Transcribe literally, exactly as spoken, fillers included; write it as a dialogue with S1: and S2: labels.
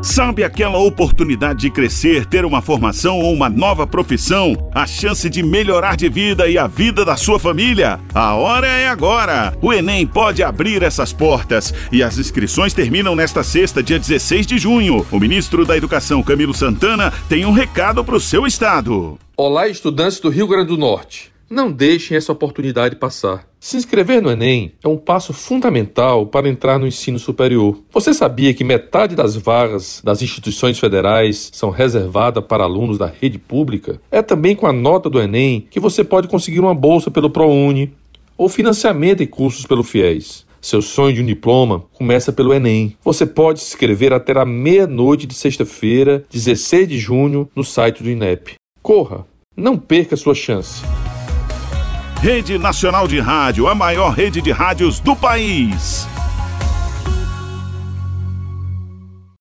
S1: Sabe aquela oportunidade de crescer, ter uma formação ou uma nova profissão? A chance de melhorar de vida e a vida da sua família? A hora é agora! O Enem pode abrir essas portas e as inscrições terminam nesta sexta, dia dezesseis de junho. O ministro da Educação, Camilo Santana, tem um recado para o seu estado.
S2: Olá, estudantes do Rio Grande do Norte. Não deixem essa oportunidade passar. Se inscrever no Enem é um passo fundamental para entrar no ensino superior. Você sabia que metade das vagas das instituições federais são reservadas para alunos da rede pública? É também com a nota do Enem que você pode conseguir uma bolsa pelo ProUni ou financiamento em cursos pelo FIES. Seu sonho de um diploma começa pelo Enem. Você pode se inscrever até a meia-noite de sexta-feira, dezesseis de junho, no site do INEP. Corra! Não perca sua chance.
S1: Rede Nacional de Rádio, a maior rede de rádios do país.